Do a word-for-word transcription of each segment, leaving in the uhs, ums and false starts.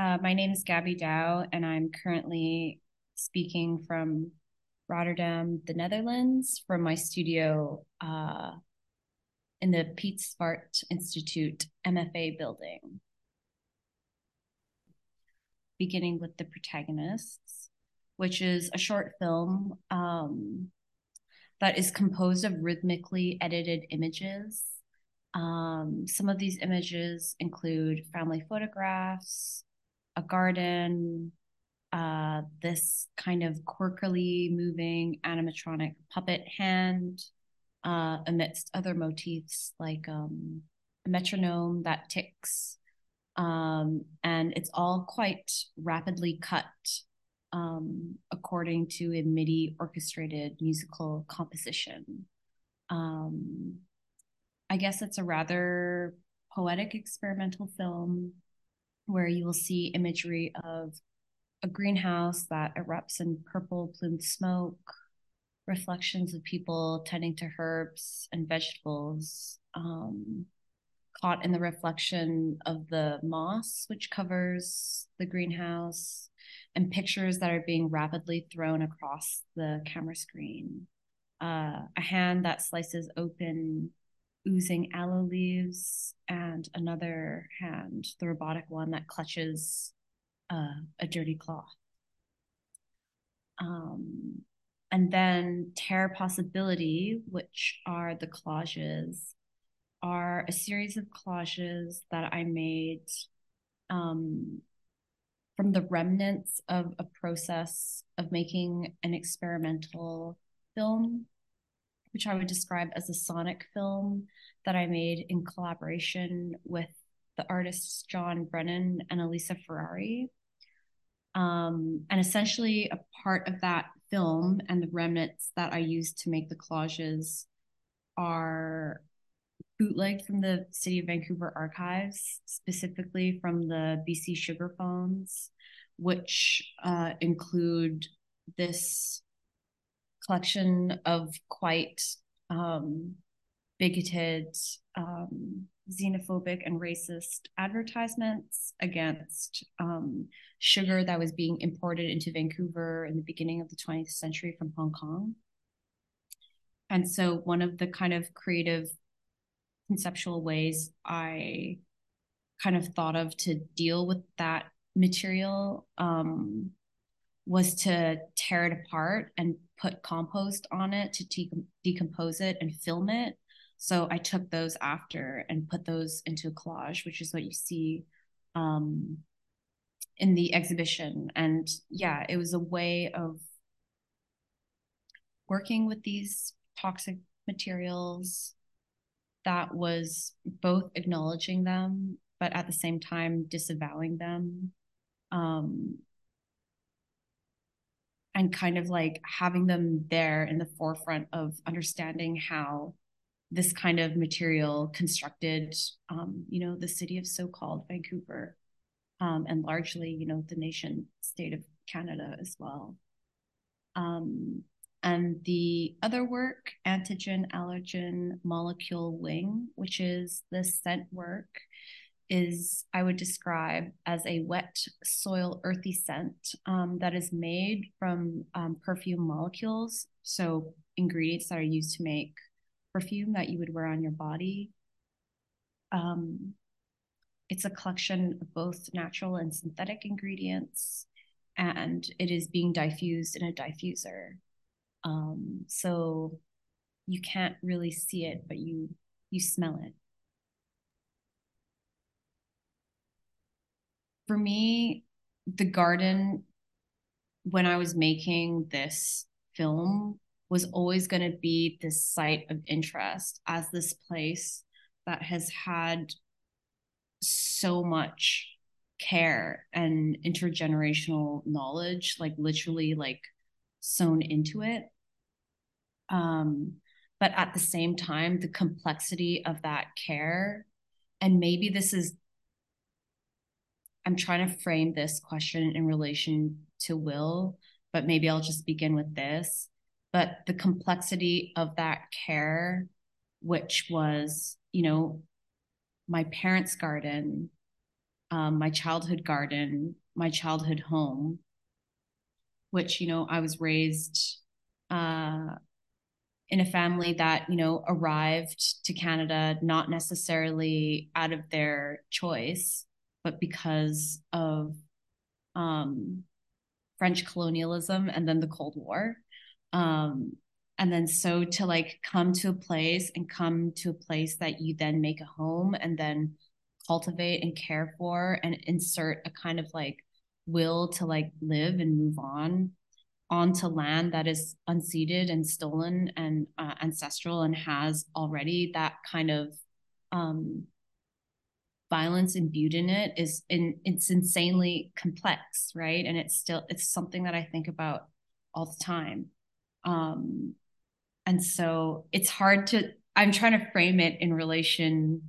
Uh, my name is Gabby Dow, and I'm currently speaking from Rotterdam, the Netherlands, from my studio uh, in the Piet Zwart Institute M F A building. Beginning with the protagonists, which is a short film um, that is composed of rhythmically edited images. Um, some of these images include family photographs, a garden, uh, this kind of quirkily moving animatronic puppet hand, uh, amidst other motifs like um, a metronome that ticks. Um, and it's all quite rapidly cut um, according to a MIDI orchestrated musical composition. Um, I guess it's a rather poetic experimental film where you will see imagery of a greenhouse that erupts in purple plumed smoke, reflections of people tending to herbs and vegetables, um, caught in the reflection of the moss, which covers the greenhouse, and pictures that are being rapidly thrown across the camera screen. Uh, a hand that slices open oozing aloe leaves, and another hand, the robotic one that clutches uh, a dirty cloth. Um, and then Terror Possibility, which are the collages, are a series of collages that I made um, from the remnants of a process of making an experimental film, which I would describe as a sonic film that I made in collaboration with the artists John Brennan and Elisa Ferrari. Um, and essentially, a part of that film and the remnants that I used to make the collages are bootlegged from the City of Vancouver archives, specifically from the B C Sugar Phones, which uh, include this collection of quite um, bigoted, um, xenophobic, and racist advertisements against um, sugar that was being imported into Vancouver in the beginning of the twentieth century from Hong Kong. And so, one of the kind of creative, conceptual ways I kind of thought of to deal with that material um, was to tear it apart and put compost on it to de- decompose it and film it. So I took those after and put those into a collage, which is what you see um, in the exhibition. And yeah, it was a way of working with these toxic materials that was both acknowledging them, but at the same time disavowing them. Um, and kind of like having them there in the forefront of understanding how this kind of material constructed, um, you know, the city of so-called Vancouver, um, and largely, you know, the nation state of Canada as well. Um, and the other work, Antigen Allergen Molecule Wing, which is the scent work, is I would describe as a wet soil earthy scent um, that is made from um, perfume molecules. So ingredients that are used to make perfume that you would wear on your body. Um, it's a collection of both natural and synthetic ingredients, and it is being diffused in a diffuser. Um, so you can't really see it, but you you smell it. For me, the garden, when I was making this film, was always going to be this site of interest as this place that has had so much care and intergenerational knowledge, like literally like sewn into it. Um, but at the same time, the complexity of that care, and maybe this is, I'm trying to frame this question in relation to Will, but maybe I'll just begin with this. But the complexity of that care, which was, you know, my parents' garden, um, my childhood garden, my childhood home, which, you know, I was raised uh, in a family that, you know, arrived to Canada not necessarily out of their choice, but because of um, French colonialism and then the Cold War. Um, and then so to like come to a place and come to a place that you then make a home and then cultivate and care for and insert a kind of like will to like live and move on onto land that is unceded and stolen and uh, ancestral and has already that kind of um, violence imbued in it is in it's insanely complex, right? And it's still it's something that I think about all the time. Um, and so it's hard to I'm trying to frame it in relation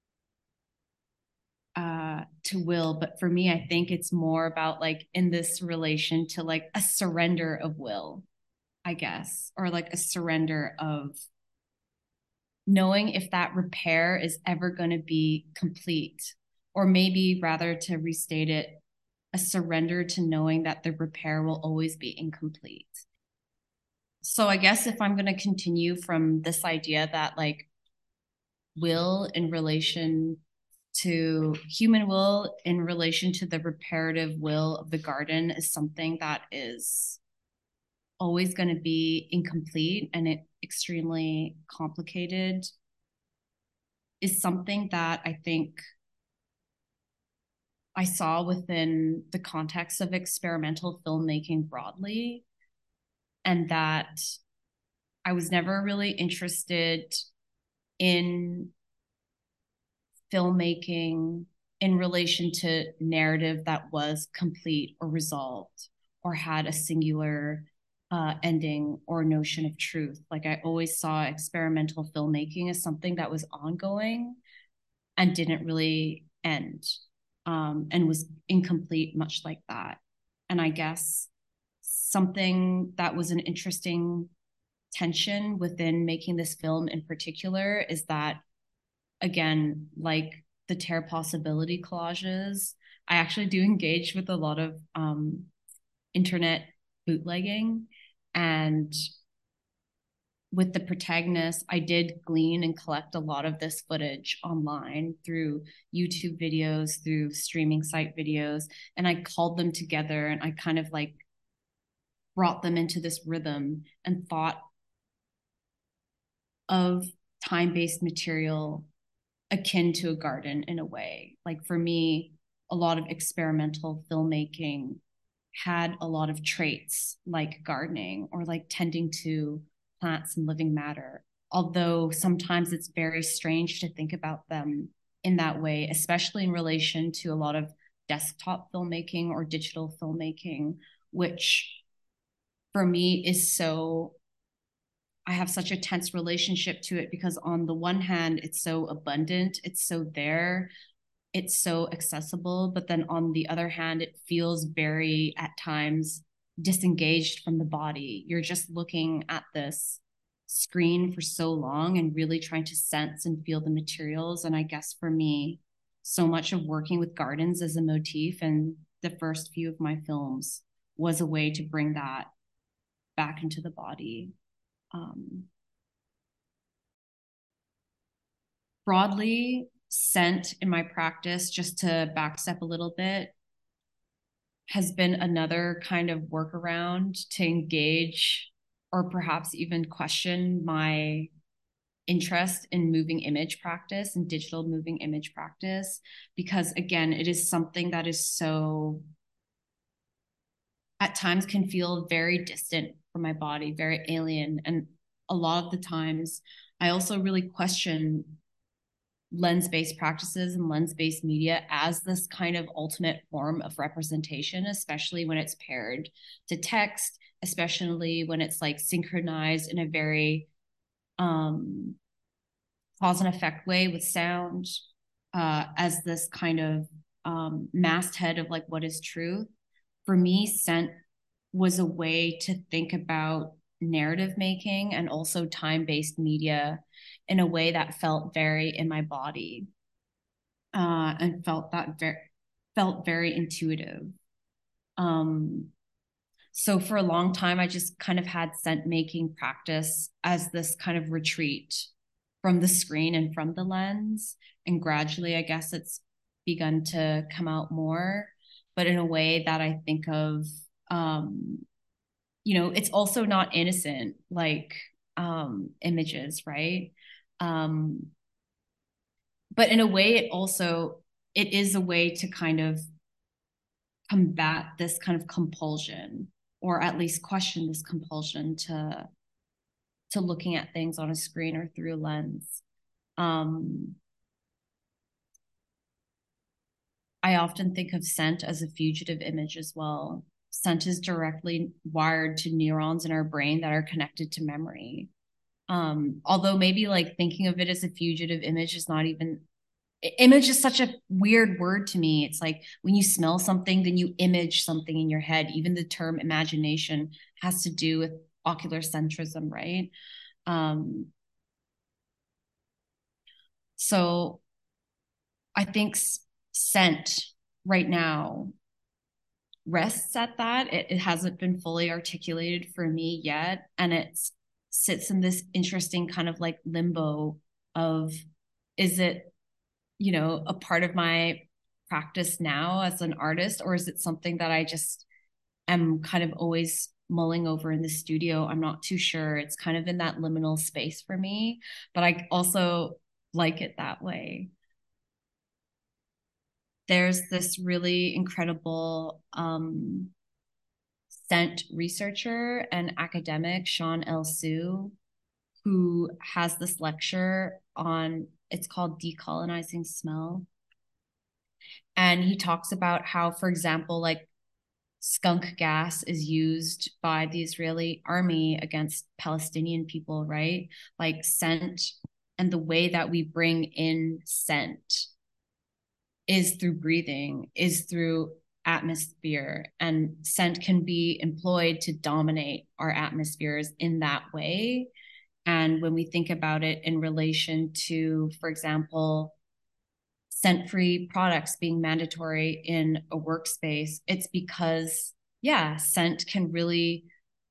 uh to will, but for me I think it's more about like in this relation to like a surrender of will, I guess, or like a surrender of knowing if that repair is ever going to be complete, or maybe rather to restate it, a surrender to knowing that the repair will always be incomplete. So I guess if I'm going to continue from this idea that like will in relation to human will in relation to the reparative will of the garden is something that is always going to be incomplete and it extremely complicated, is something that I think I saw within the context of experimental filmmaking broadly, and that I was never really interested in filmmaking in relation to narrative that was complete or resolved or had a singular uh, ending or notion of truth. Like I always saw experimental filmmaking as something that was ongoing and didn't really end, um, and was incomplete, much like that. And I guess something that was an interesting tension within making this film in particular is that, again, like the Tear Possibility collages, I actually do engage with a lot of um, internet bootlegging. And with the protagonist, I did glean and collect a lot of this footage online through YouTube videos, through streaming site videos, and I called them together and I kind of like brought them into this rhythm and thought of time-based material akin to a garden in a way. Like for me, a lot of experimental filmmaking had a lot of traits like gardening or like tending to plants and living matter. Although sometimes it's very strange to think about them in that way, especially in relation to a lot of desktop filmmaking or digital filmmaking, which for me is so, I have such a tense relationship to it because on the one hand, it's so abundant, it's so there, it's so accessible, but then on the other hand, it feels very at times disengaged from the body. You're just looking at this screen for so long and really trying to sense and feel the materials. And I guess for me, so much of working with gardens as a motif and the first few of my films was a way to bring that back into the body. Um, broadly, scent in my practice, just to backstep a little bit, has been another kind of workaround to engage or perhaps even question my interest in moving image practice and digital moving image practice, because again, it is something that is so at times can feel very distant from my body, very alien. And a lot of the times I also really question lens-based practices and lens-based media as this kind of ultimate form of representation, especially when it's paired to text, especially when it's like synchronized in a very um, cause and effect way with sound, uh, as this kind of um, masthead of like what is truth. For me, scent was a way to think about narrative making and also time-based media in a way that felt very in my body, uh, and felt that very felt very intuitive. Um, so for a long time, I just kind of had scent making practice as this kind of retreat from the screen and from the lens. And gradually, I guess it's begun to come out more, but in a way that I think of, um, you know, it's also not innocent like um, images, right? Um, but in a way, it also it is a way to kind of combat this kind of compulsion, or at least question this compulsion to to looking at things on a screen or through a lens. Um, I often think of scent as a fugitive image as well. Scent is directly wired to neurons in our brain that are connected to memory. Um, although maybe like thinking of it as a fugitive image is not even image is such a weird word to me. It's like when you smell something, then you image something in your head. Even the term imagination has to do with ocular centrism, right? Um, so I think scent right now rests at that. It, it hasn't been fully articulated for me yet. And it sits in this interesting kind of like limbo of, is it, you know, a part of my practice now as an artist, or is it something that I just am kind of always mulling over in the studio? I'm not too sure. It's kind of in that liminal space for me, but I also like it that way. There's this really incredible um, scent researcher and academic, Sean L. Sue, who has this lecture on, it's called Decolonizing Smell. And he talks about how, for example, like skunk gas is used by the Israeli army against Palestinian people, right? Like scent, and the way that we bring in scent is through breathing, is through atmosphere, and scent can be employed to dominate our atmospheres in that way. And when we think about it in relation to, for example, scent-free products being mandatory in a workspace, it's because, yeah, scent can really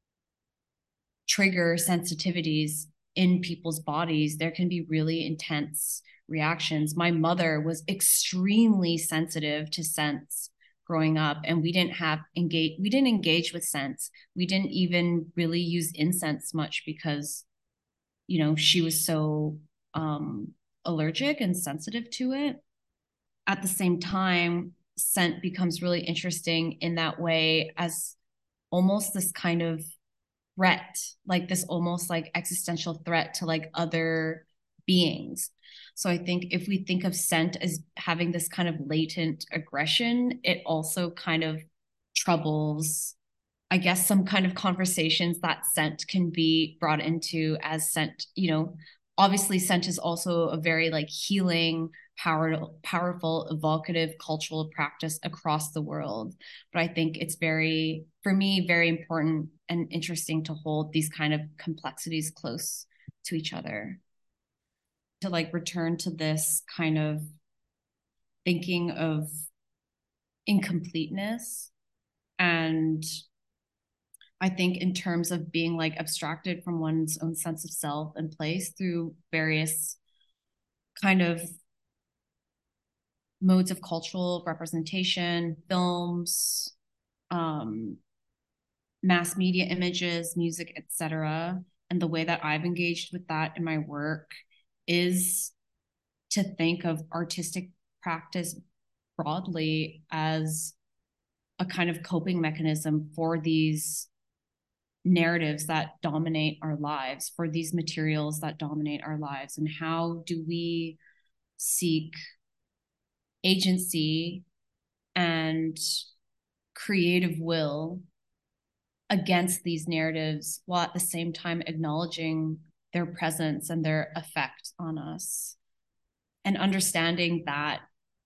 trigger sensitivities in people's bodies. There can be really intense reactions. My mother was extremely sensitive to scents growing up, and we didn't have engage we didn't engage with scents. We didn't even really use incense much because, you know, she was so um allergic and sensitive to it. At the same time, scent becomes really interesting in that way as almost this kind of threat, like this almost like existential threat to like other beings. So I think if we think of scent as having this kind of latent aggression, it also kind of troubles, I guess, some kind of conversations that scent can be brought into as scent, you know, obviously scent is also a very like healing, power, powerful, evocative cultural practice across the world. But I think it's very, for me, very important and interesting to hold these kind of complexities close to each other. To like return to this kind of thinking of incompleteness. And I think in terms of being like abstracted from one's own sense of self and place through various kind of modes of cultural representation, films, um, mass media images, music, et cetera. And the way that I've engaged with that in my work is to think of artistic practice broadly as a kind of coping mechanism for these narratives that dominate our lives, for these materials that dominate our lives. And how do we seek agency and creative will against these narratives while at the same time acknowledging their presence and their effect on us, and understanding that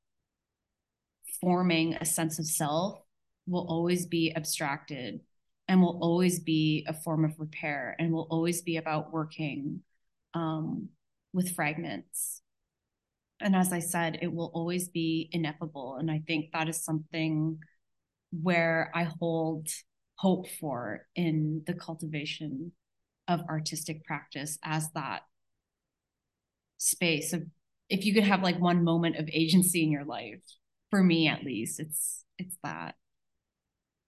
forming a sense of self will always be abstracted and will always be a form of repair and will always be about working um, with fragments. And as I said, it will always be ineffable. And I think that is something where I hold hope for in the cultivation of artistic practice as that space of, if you could have like one moment of agency in your life, for me at least, it's it's that.